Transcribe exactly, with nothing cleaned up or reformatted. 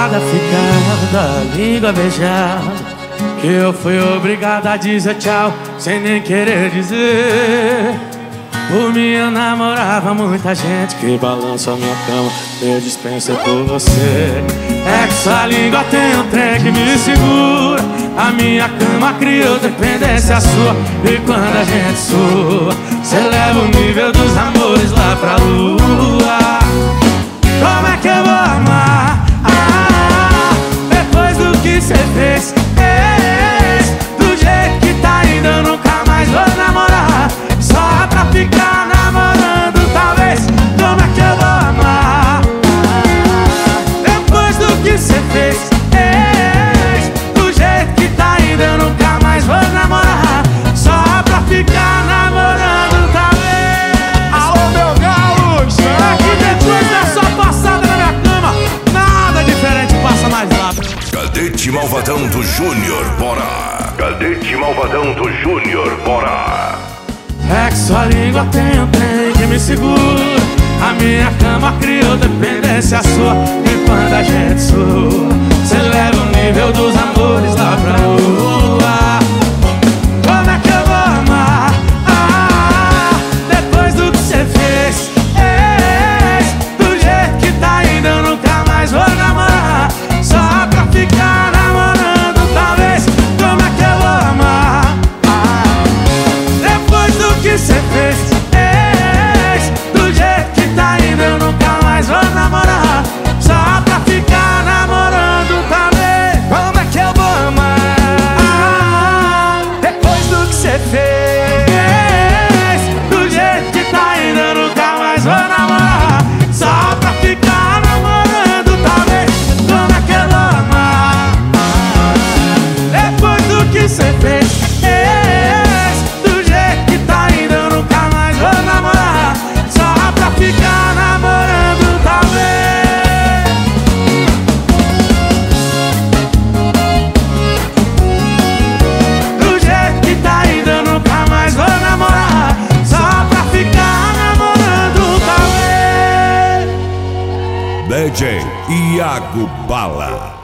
nada ficar da língua beijada, que eu fui obrigado a dizer tchau sem nem querer dizer. Por mim eu namorava muita gente que balança a minha cama, eu dispenso por você. É que sua língua tem um trem que me segura, a minha cama criou dependência sua. E quando a gente sua, cê leva o nível dos amores lá pra lua. Como é que eu vou amar? Ah, depois do que cê fez, fez. Do jeito que tá indo eu nunca mais vou namorar, só pra ficar namorando talvez. Como é que eu vou amar? Ah, depois do que cê fez, fez. Do jeito que tá indo eu nunca mais vou namorar, só pra ficar namorando talvez. Alô, meu galo! É que depois da sua passada na minha cama, nada diferente passa mais rápido. Cadete Malvadão do Júnior, bora! Cadete Malvadão do Júnior, bora! É que sua língua tem um trem que me segura, a minha cama criou dependência sua. E quando a gente sua, cê leva o nível dos amores lá pra lua. Como é que eu vou amar? Ah, depois do que cê fez, fez. Do jeito que tá indo eu nunca mais vou namorar, só pra ficar namorando talvez. Como é que eu vou amar? Ah, depois do que cê fez, fez. Do jeito que tá indo eu nunca mais vou namorar, só pra ficar namorando talvez. Como é que eu vou amar? Ah, Depois do que cê fez. do jeito que tá indo eu nunca mais vou namorar, só pra ficar namorando talvez. Como é que eu vou amar? Depois do que cê fez, fez. Do jeito que tá indo eu nunca mais vou namorar, só pra ficar namorando talvez. Do jeito que tá indo eu nunca mais vou namorar, só pra ficar namorando talvez. D J Iago Bala.